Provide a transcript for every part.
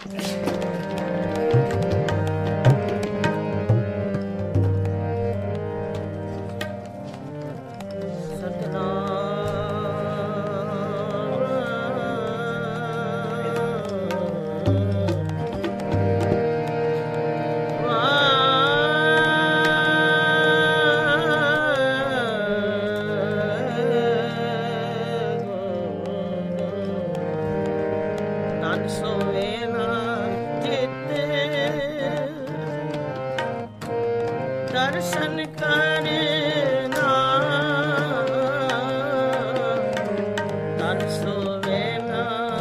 ਦਰਸ਼ਨ ਕਰਨਾ ਤਨ ਸੋਵੇਨਾ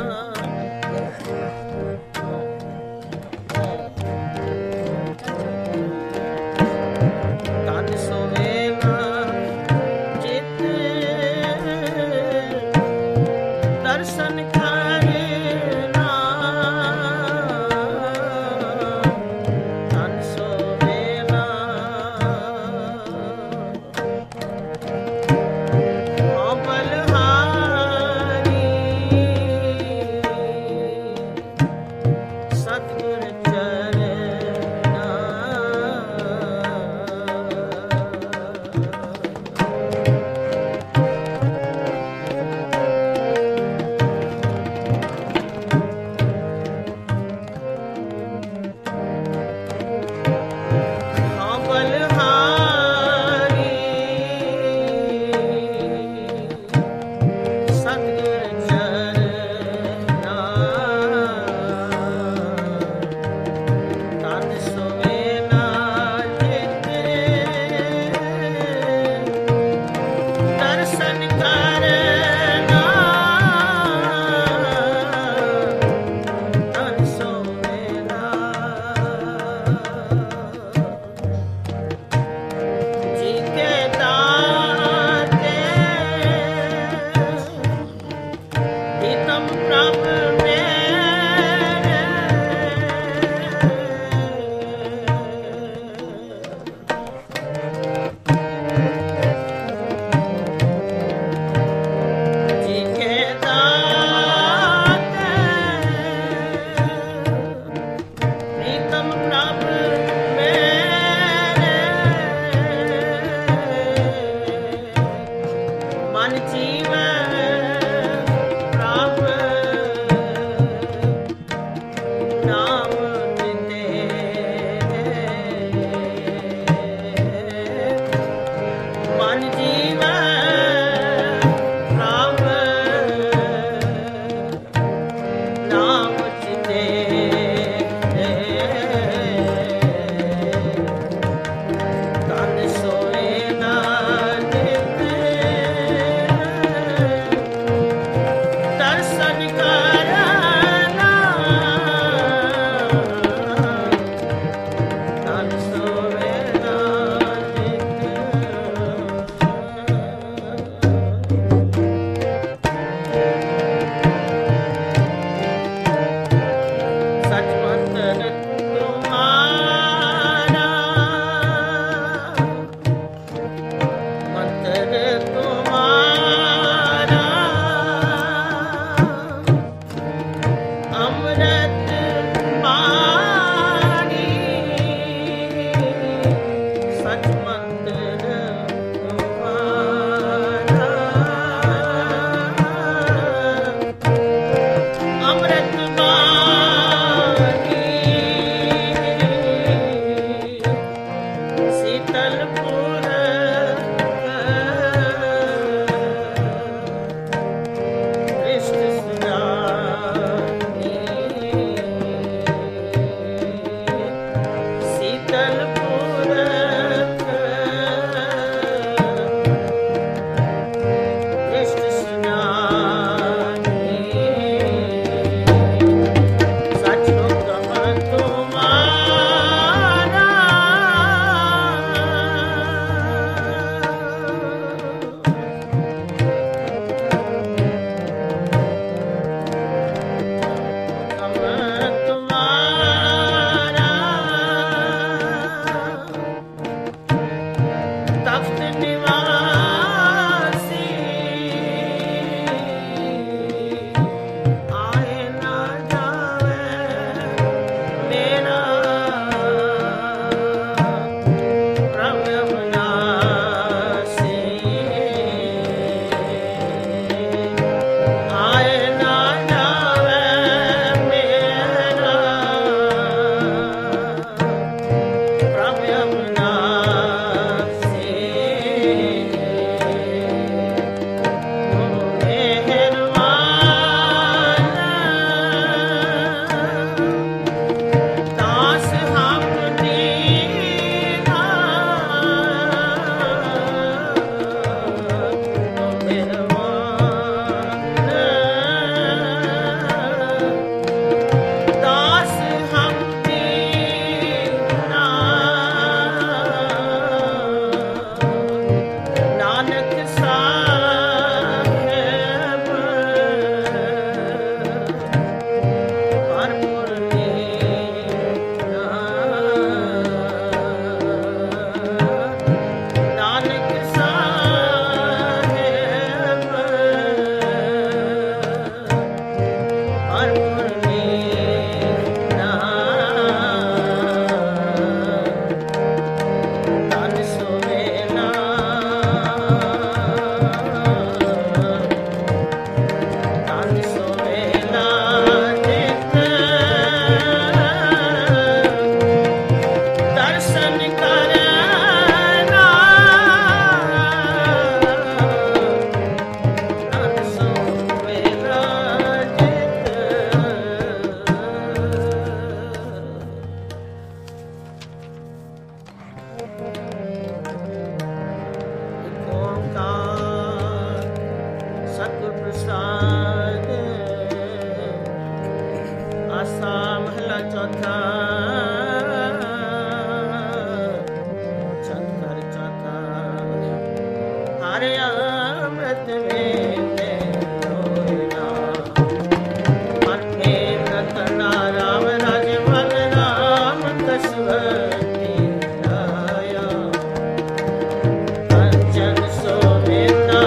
ਤਨ ਸੋਵੇਨਾ ਚਿਤ ਦਰਸ਼ਨ ਕਰਨਾ ਤਨ ਸੋਵੇਨਾ ਤੇਰਾ ਚੌਥਾ ਛੱਤ ਕਰ ਚੌਥਾ ਹਰ ਅੰਮ੍ਰਿਤ ਵੇਲੇ ਹੋਇਨਾ ਮਨ ਕੇ ਰਤਨਾ ਰਾਮ ਰਾਜ ਮਨ ਰਾਮ ਕਸਵਤੀ ਆਇਆ ਕੰਚਨ ਸੋਵੇਨਾ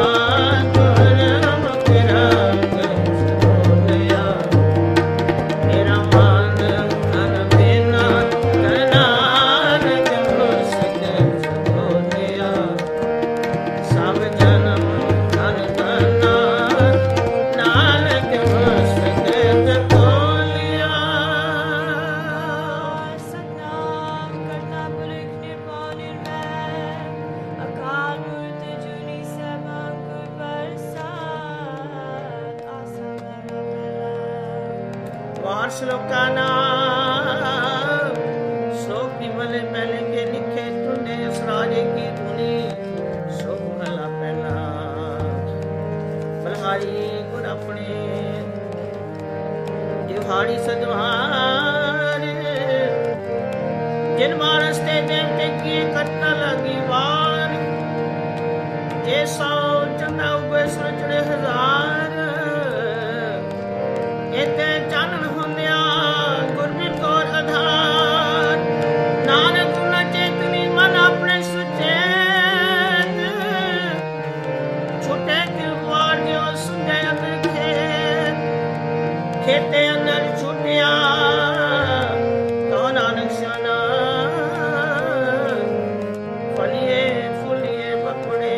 वार श्लोका नाम श्लोक निमले पहले के लिखे तूने इस राजे की धुनी श्लोक महला पहला बलहारी गुर अपने दिहाड़ी सदवार जिन मानस ते देवते किए कटना लगी वार जे सौ चंदा उगे सुरचड़े हजार इते चानन ਹੁੰਦਿਆ ਗੁਰਮਿਤ ਕੌਰ ਆਧਾਰ ਨਾਨਕ ਨਾ ਚੇਤਨੀ ਮਨ ਆਪਣੇ ਸੁਚੇਤ ਛੁੱਟੇ ਕਿਲਵਾਰ ਜਿਉ ਸੁੰਦੇ ਅੰਦਰ ਖੇਤੇ ਅੰਦਰ ਛੁੱਟਿਆ ਤੋ ਨਾਨਕ ਸਿਆਣਾ ਫਲੀਏ ਫੁੱਲੀਏ ਪਕੜੇ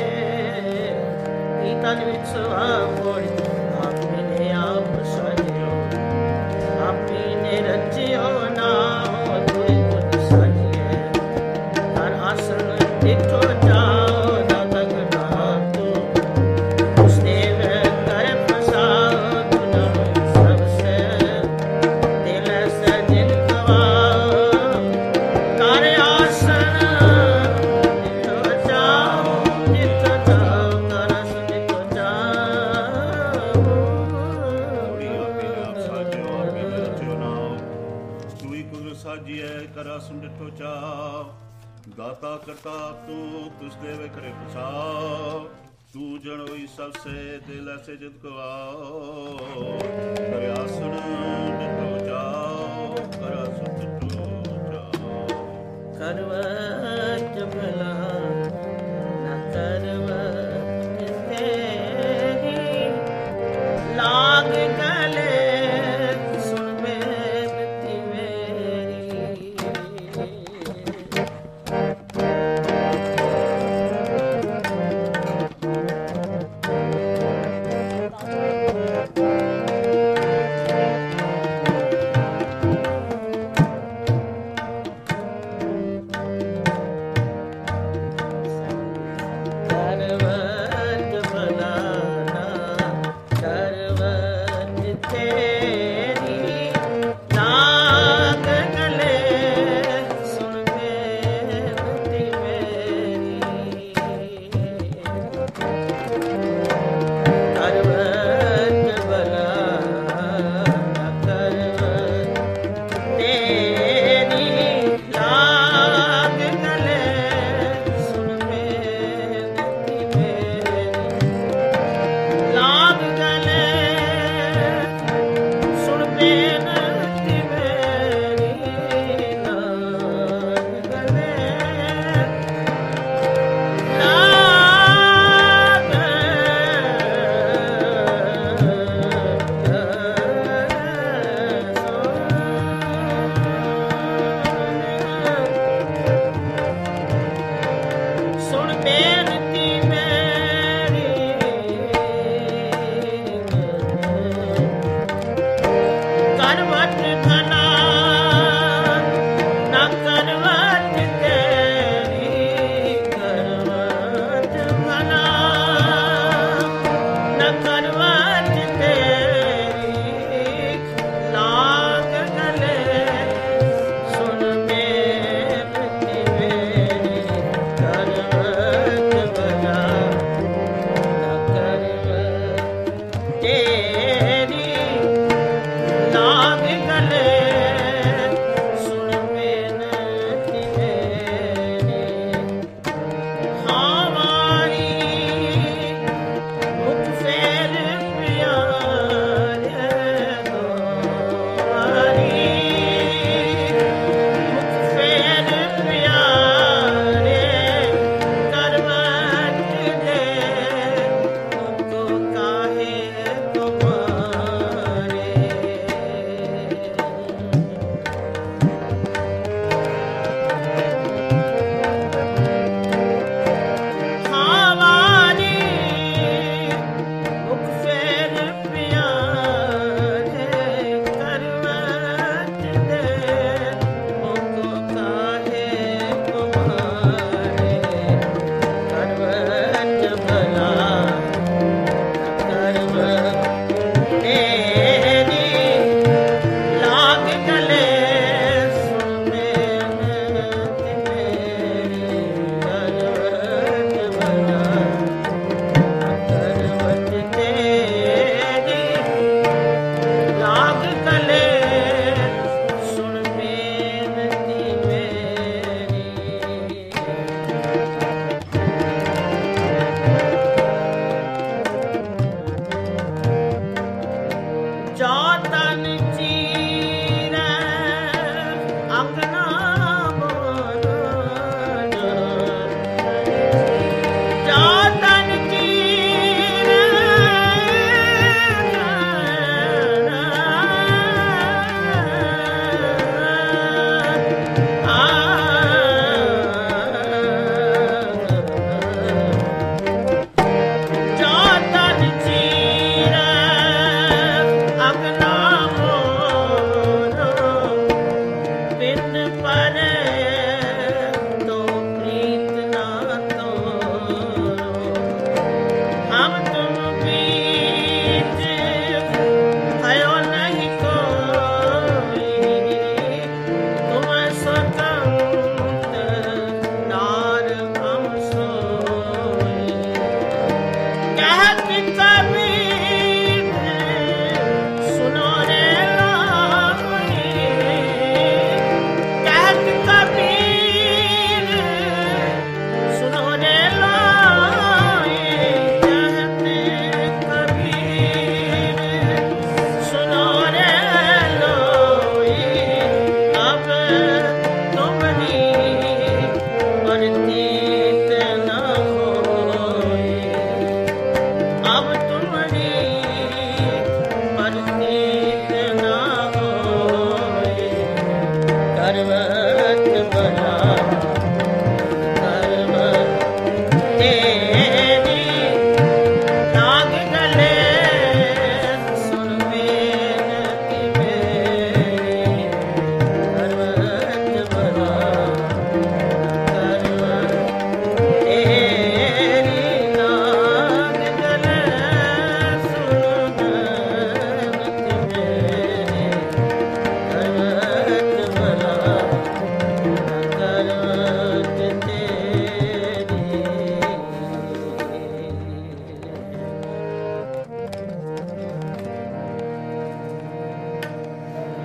ਹੀ ਤਨ ਵਿੱਚ ਸੁਹਾ ਮੋੜੀ ਆਪਣੇ ਆਪ ਸਜਿਓ रचियो नाम तुई खुद साजिए हर आसन डिठो जाओ दाता गढ़ा तू उस देव कर फसाओ तुम सबसे दिल से जिन गवाओ कर आसन डिठो जाओ कर आसन डिठो ਸਾਜੀਏ ਕਰਾ ਸੁੰਡਿਠੋ ਚਾਉ ਦਾਤਾ ਕਰਤਾ ਤੂੰ ਤੁਸ ਦੇਵੇ ਕਰੇ ਪਛਾਉ ਤੂੰ ਜਣੋਈ ਸਭ ਸੇ ਦਿਲ ਐਸੇ ਜਿਤ ਕੋ ਆਓ ਕਰੇ ਆਸਣ ਡਿਠੋ ਚਾਉ ਕਰਾ ਸੁੰਡਿਠੋ ਚਾਉ ਕਰਵਟ ਭਲਾ ਨਾ ਕਰਵਟ ਤੇਰੀ ਲਾਗ ਗਲੇ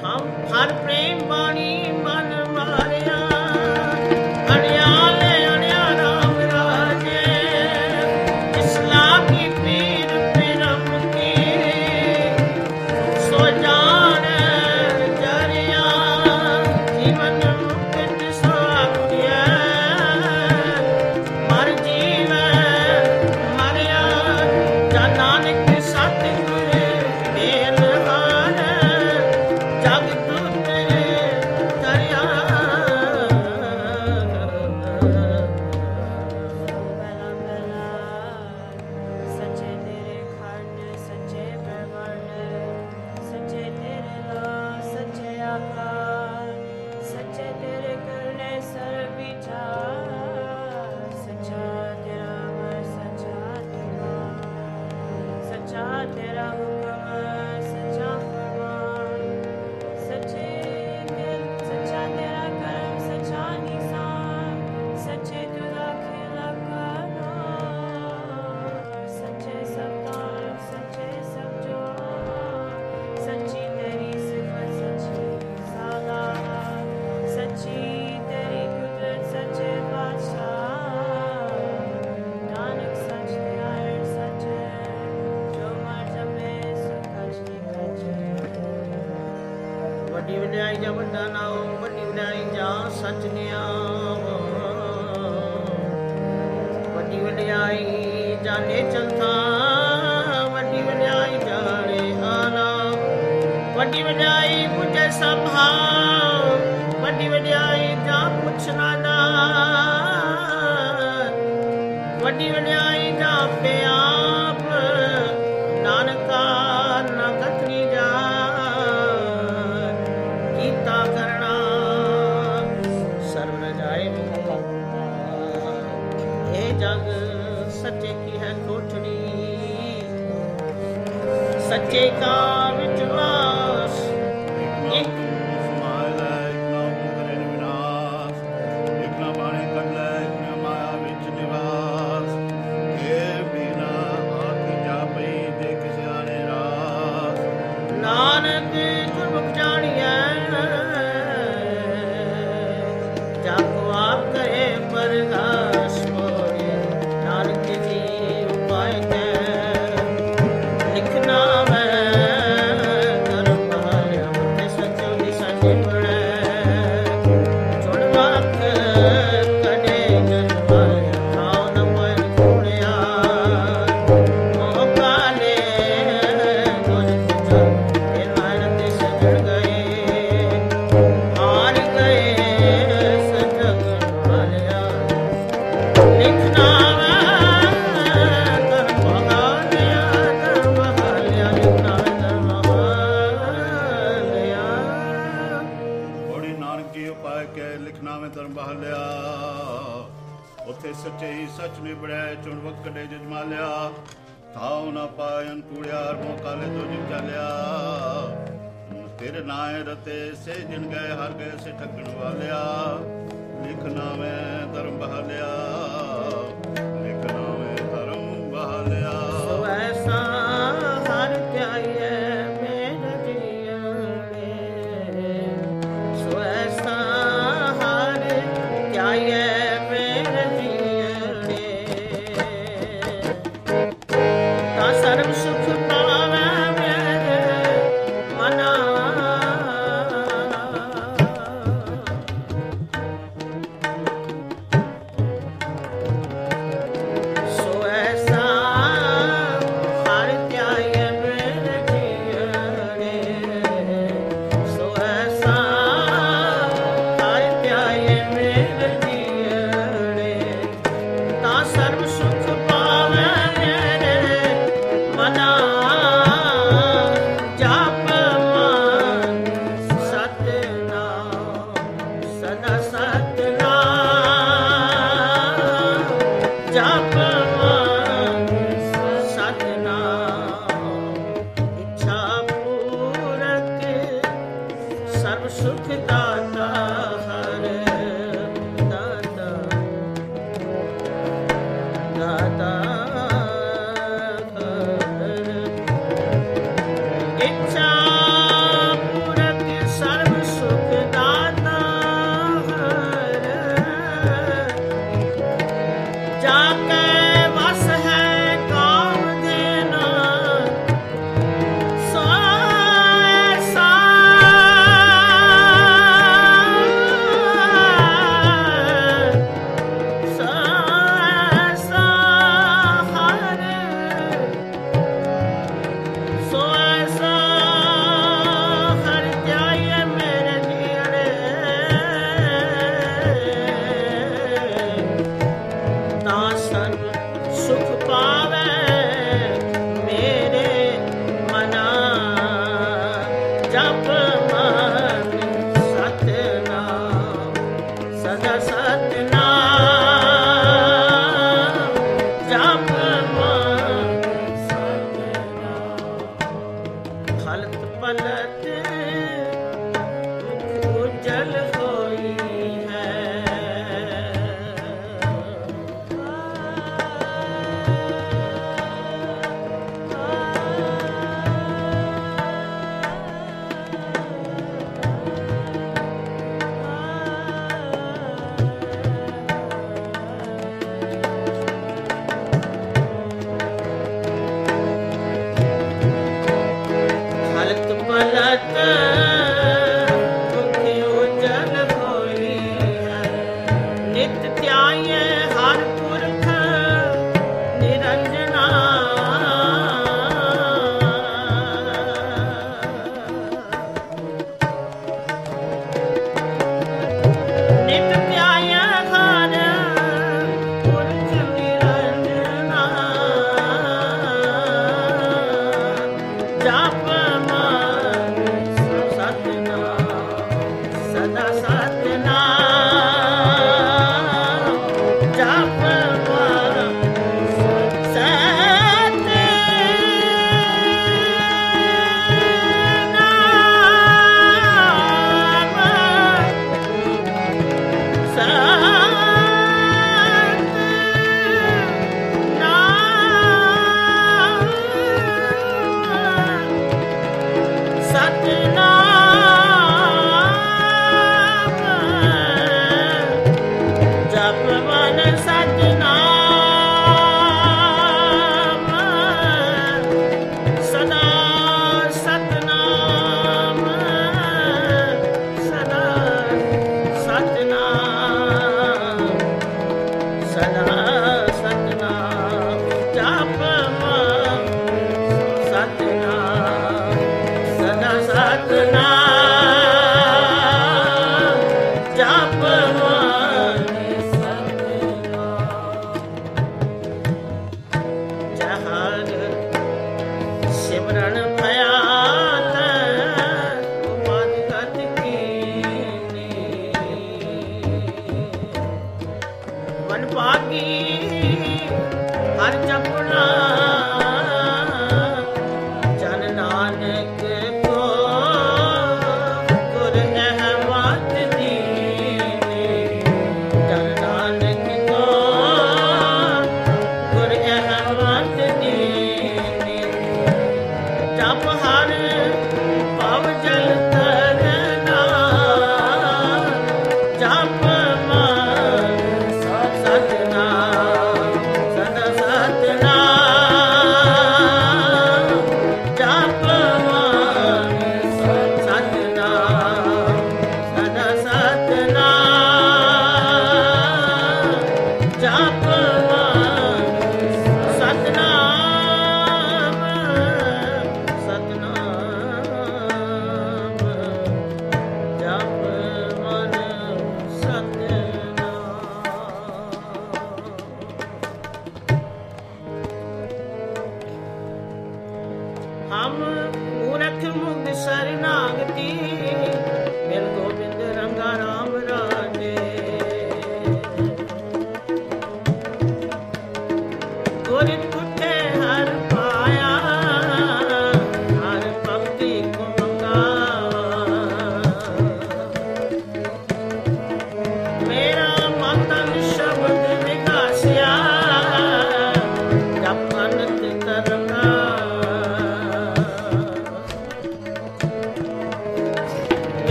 ਹਮ ਹਰ ਪ੍ਰੇਮ ਬਾਣੀ ਮਨ ਮਾਰਿਆ ਅਣਿਆਲੇ ਅਣਿਆ ਰਾਮ ਰਾਜੇ ਜਿਸ ਲਾਗੀ ਪੀਰ ਪਿਰਮ ਕੀ ਸੋ ਜਾਣ ਜਰਿਆ ਜੀਵਨ ਮੁਕਤ ਸਾਖਿਆ ਮਰ ਜੀਵੈ ਮਰਿਆ ਜਾ ਨਾਨਕ ਸਤਿਗੁਰ ਮੇਲਹਾਰ ਜਗ ਤੁਧ ਧਰਿਆ ਸੱਚੇ ਤੇਰੇ ਖੰਡ ਸੱਚੇ ਪ੍ਰਵਰਣ ਸੱਚੇ ਤੇਰੇ ਲਾ ਸੱਚੇ ਆਕਾਰ ਸੱਚੇ ਤੇਰੇ ਕਰਨੇ ਸਰਬ ਵਿਚਾਰ ਸੱਚਾ ਤੇਰਾ ਵਰ ਸੱਚਾ ਤੇਰਾ ਸੱਚਾ ਤੇਰਾ ਹੁਕਮ ਸੱਚਾ ਫਰਮਾਨ ਸੱਚਾ ਤੇਰਾ ਕਰਮ ਸੱਚਾ ਨਿਸ਼ਾਨ ਸੱਚੇ ਤੁਦਾ ਖਿਲਾ ਕਰੋ ਸੱਚੇ ਸਤਾਰ ਸੱਚੇ ਸਭ ਜੋ ਸੱਚੀ ਤੇਰੀ ਸਿਫਤ ਸੱਚੀ ਸਾਲਾ ਸੱਚੀ ਤੇਰੀ ਕੁਦਰਤ ਸੱਚੇ ਬਾਦਸ਼ਾਹ ਨਾਨਕ ਸੱਚ ਤੇ ਆਇਰ ਸੱਚ ਜੋ ਮਰ ਜਪੇ ਸੋ ਕਛ ਨੀ ਕਛ ਵੱਡੀ ਵਡਿਆਈ ਜਾਂ ਵੱਡਾ ਨਾਮ ਵੱਡੀ ਵਡਿਆਈ ਜਾਂ ਸੱਚ ਨਿਆਮ ਵੱਡੀ ਵਡਿਆਈ ਜਾਣੇ ਚਲਥਾ ਵੱਡੀ ਵਡਿਆਈ ਜਾਣੇ ਆਲਾ ਵੱਡੀ ਵਡਿਆਈ ਪੁੱਜੇ ਸਭਾ ਵੱਡੀ ਵਡਿਆਈ ਜਾਂ ਪੁੱਛਣਾ ਦਾ ਵੱਡੀ ਵਡਿਆਈ ਜਾਂ ਪਿਆਪ ਨਾਨਕਾ ਨਾ ਕਥਨੀ ਜਾ ਕੀਤਾ ਕਰਨਾ ਸਰਬ ਰਜਾਏ ਇਹ ਜਗ ਸੱਚੇ ਕੀ ਹੈ ਕੋਠੜੀ ਸੱਚੇ ਕਾ ਵਿਚਵਾਸ ਇੱਕ ਸਮਾਇ ਲੈ ਇੱਕ ਨਾ ਕਰੇ ਵਿਨਾਸ਼ ਇੱਕ ਨਾ ਬਾਣੇ ਕੱਢ ਲੈ ਇੱਕ ਨਾ ਮਾਇਆ ਵਿੱਚ ਨਿਵਾਸ ਇਹ ਬਿਨਾ ਆਖੀ ਜਾਪਈ ਜੇ ਕਿਸੇ ਆਣੇ ਰਾਸ ਨਾਨਕ ਗੁਰਮੁਖ ਜਾਣੀਐ ਜਾ ਕੋ ਆਪ ਕਰੇ ਪਰਗਾਸ ਮੋਏ ਨਾਨਕ ਜੀ ਉਪਾਇ ਕੈ ਲਿਖਣਾ ਮੈਂ ਕਰਮ ਹਾਲਿਆ ਤੇ ਸੱਚੋ ਦੀ ਸਾਚੇ ਪੜੈ ਚੁਣ ਵਾਕ ਕਡੇ ਜਨਮਾਇਆ ਖਾਉ ਨ ਪੈ ਕੋੜਿਆ ਮੋਕਾ ਲੈ ਗੁਰ ਤੁਝਾ ਇਹ ਨਾਨਕ ਤੇ ਸਜਣ ਗਏ ਹਾਰ ਗਏ ਸਜਗ ਵਾਲਿਆ ਲਿਖਣਾ ਕਰਮ ਹਾਲਿਆ ਲਿਖਣਾ ਕਰਮ ਹਾਲਿਆ ਬੜੀ ਨਾਨਕ ਜੀ ਉਪਾਇ ਕੈ ਲਿਖਣਾ ਮੈਂ ਧਰਮ ਬਹਾਲਿਆ ਉੱਥੇ ਸੱਚੇ ਹੀ ਸੱਚ ਨਿਬੜਿਆ ਚੁਣ ਵਕਤ ਕੱਢੇ ਜਜਮਾਲਿਆ ਥਾਉ ਨਾ ਪਾਇਨ ਕੂੜਿਆਰ ਮੋਕਾਲੇ ਤੋਂ ਜਿ ਚਾਲਿਆ ਤੇਰੇ ਨਾਏ ਰਤੇ ਸੇ ਜਿਨ ਗਏ ਹਰ ਗਏ ਸੇ ਠੱਗਣ ਵਾਲਿਆ ਲਿਖਣਾ ਮੈਂ ਧਰਮ ਬਹਾਲਿਆ ਲਿਖਣਾ ਮੈਂ ਧਰਮ ਬਹਾਲਿਆ ਸੋ ਐਸਾ ਹਰ ਧਿਆਈਐ ਮੇਰੇ ਜੀਵਨੇ ਸੋ ਐਸਾ ਹਰ ਧਿਆਈਐ ਮੇਰੇ ਜੀਵਨੇ ਤਾਂ ਸਰਬ ਸੁਖ ਪਾਵੈ ਮੇਰੇ ਮਨਾ ਸੋ ਐਸਾ ਹਰ ਧਿਆਈਐ ਮੇਰੇ ਜੀਵਨੇ ਸੋ ਐਸਾ ਹਰ ਧਿਆਈਐ ਮੇਰੇ ਜੀਵਨੇ ਤਾਂ ਸਰਬ ਸੁਖ ਪਾਵੈ ਮੇਰੇ ਮਨਾ ਜਪ ਮਨ ਸਤਿਨਾਮ ਸਦਾ ਸਤਿਨਾਮ ਜਪ ਮਨ ਸਤਿਨਾਮ ਇੱਛਾ ਪੂਰਕ ਸਰਬ ਸੁਖ ਦਾਤਾ ਹਰ ਦਾਤਾ ਦਾਤਾ ਹਰ ਇੱਛਾ ਪੂਰਕ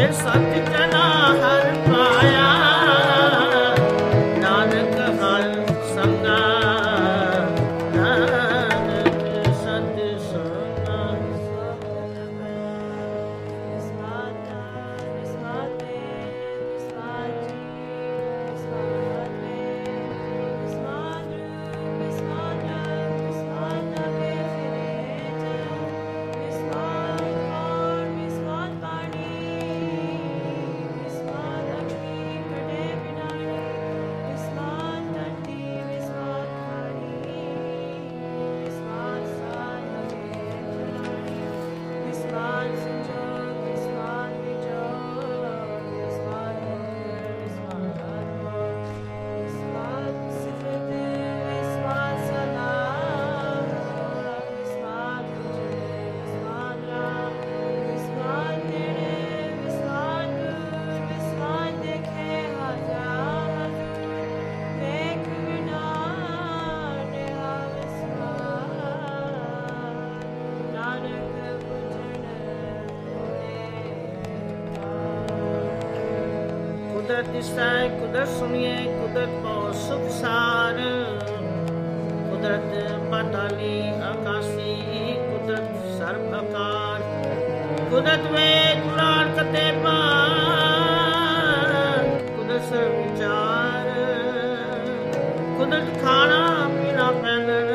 ਫਿਰ ਸਤ ਜਨਾ ਹਰ ਪਾਇਆ ਨਾਨਕ ਹਰ ਸੰਗਾ ਨਾਨਕ ਸਤ ਸੰਗਾ ਕੁਦਰਤ ਦਿਸੈ ਕੁਦਰਤ ਸੁਣੀਏ ਕੁਦਰਤ ਪਾਉ ਸੁਖ ਸਾਰ ਕੁਦਰਤ ਪਾਤਾਲੀ ਆਕਾਸ਼ੀ ਕੁਦਰਤ ਸਰਬ ਆਕਾਰ ਕੁਦਰਤ ਵੇਦ ਪੁਰਾਣ ਕਤੇ ਪਾਰ ਕੁਦਰਤ ਸਰਬ ਵਿਚਾਰ ਕੁਦਰਤ ਖਾਣਾ ਪੀਣਾ ਪਹਿਨਣ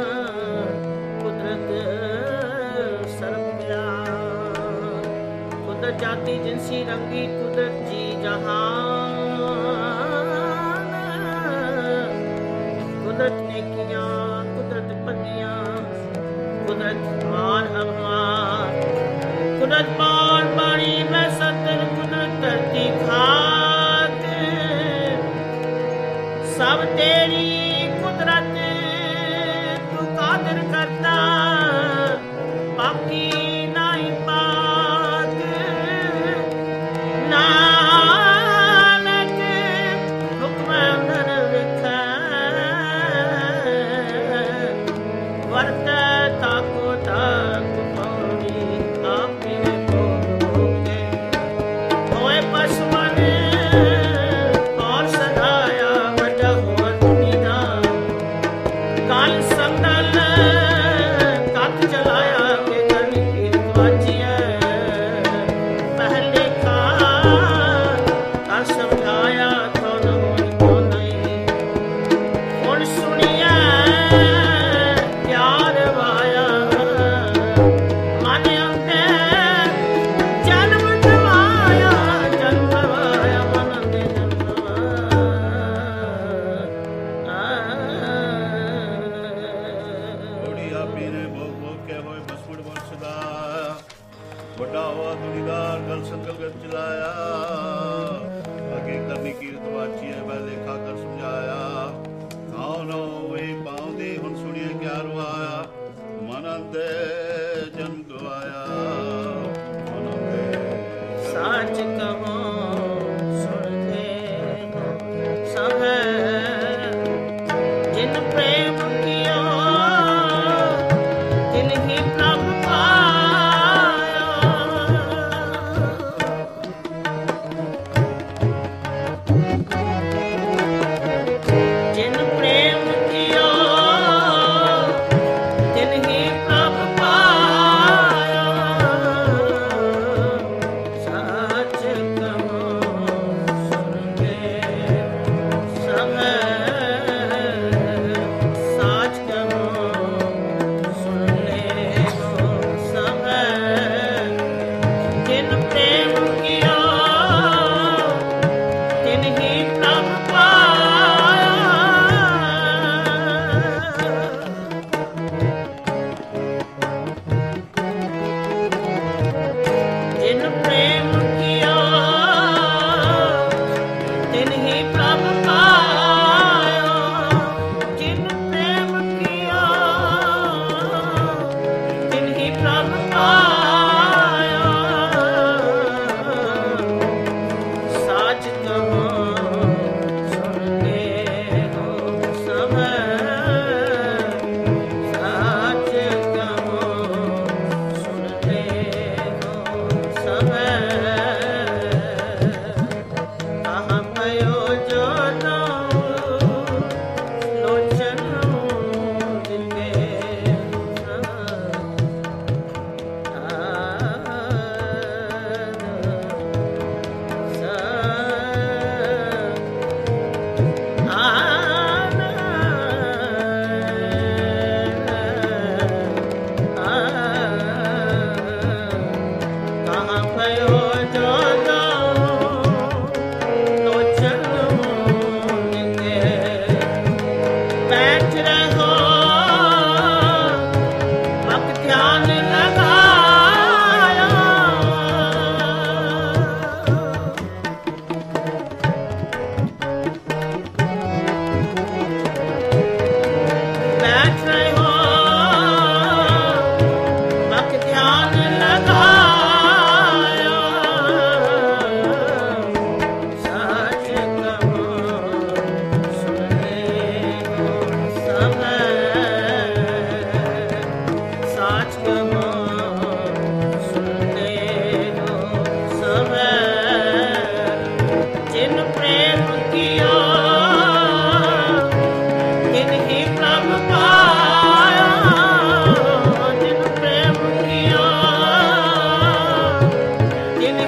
ਕੁਦਰਤ ਸਰਬ ਪਿਆਰ ਕੁਦਰਤ ਜਾਤੀ ਜਿਨਸੀ ਰੰਗੀ ਕੁਦਰਤ ਜੀ ਜਹਾਨ ਕੁਦਰਤ ਨੇਕੀਆਂ ਕੁਦਰਤ ਪੱਤੀਆਂ ਕੁਦਰਤ ਮਾਨ ਅਭਮਾਨ ਕੁਦਰਤ ਬਾਣ ਬਾਣੀ ਮੈਂ ਸਤਿ ਕੁਦਰਤ ਧਰਤੀ ਖਾਕ ਸਭ ਤੇਰੀ ਕੁਦਰਤ ਤੂੰ ਕਾਦਰ ਕਰਤਾ ਬਾਕੀ ਨਹੀਂ ਪਾਕ ਨਾਨਕ ਹੁਕਮ ਅੰਦਰ ਵਿਖੈ ਵਰਤ ਤਾਕੋ ਤਾਕ ਪੌੜੀ ਆਪੇ ਪੋਗੇ ਹੋਏ ਪਸਮਨ ਔਰ ਸਦਾਇਆ ਵੱਡਾ ਹੋਆ ਦੁਨੀਆ ਕਾਲ ਸੰਦਲ ਕੱਤ ਚਲਾਇਆ ਕੇ ਕਰਨੀ ਕੀਰਤ ਵਾਚੀਐ ਪਹਿਲੇ ਕਾ ਸਮਝਾਇਆ ਕੌਣ ਹੋਈ ਕੌਣ ਨਹੀਂ ਹੁਣ ਸੁਣੀਐ ਪਿਆਰ ਵਾਇਆ ਮਨ ਅੰਦਰ ਜਨਮ ਗਵਾਇਆ ਮਨ ਅੰਦਰ ਜਨਮ ਥੋੜੀ ਆਪੀ ਨੇ ਭੋਗ ਭੋਗ ਕੇ ਹੋਏ ਬਸਮੜ ਵਰਸਦਾ ਵੱਡਾ ਹੋਆ ਦੁਨੀਦਾਰ ਗਲ ਸੰਗਲ ਗਤ ਚਲਾਇਆ ਅੱਗੇ ਕਰਨੀ ਕੀਰਤ ਵਾਚੀ ਹੈ ਮੈਂ ਲੇਖਾ ਕਰ ਸਮਝਾਇਆ ਖਾਉ ਨਾ ਹੋਵੇ ਪਾਉਂਦੇ ਹੁਣ ਸੁਣੀਏ ਕਿਆ ਰਵਾਇਆ ਮਨ ਅੰਦੇ ਜਨਮ ਗਵਾਇਆ ਮਨ ਅੰਦੇ ਸਾਚ ਕਹੋ ਸੁਣਦੇ ਸਭ ਜਿਨ ਪ੍ਰੇਮ ਕੀਓ ਤਿਨ ਹੀ ਪ੍ਰਭ ਪਾਇਆ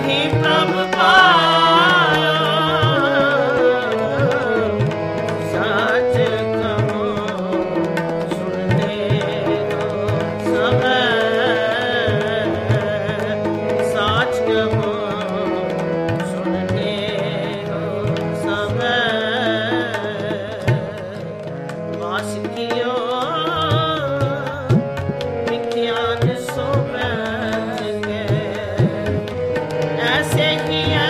ही प्रभ पाया सच कहो सुनते हो सब सच कहो सुनते हो सब वास कियो विज्ञान सो बैठ के ऐसे ही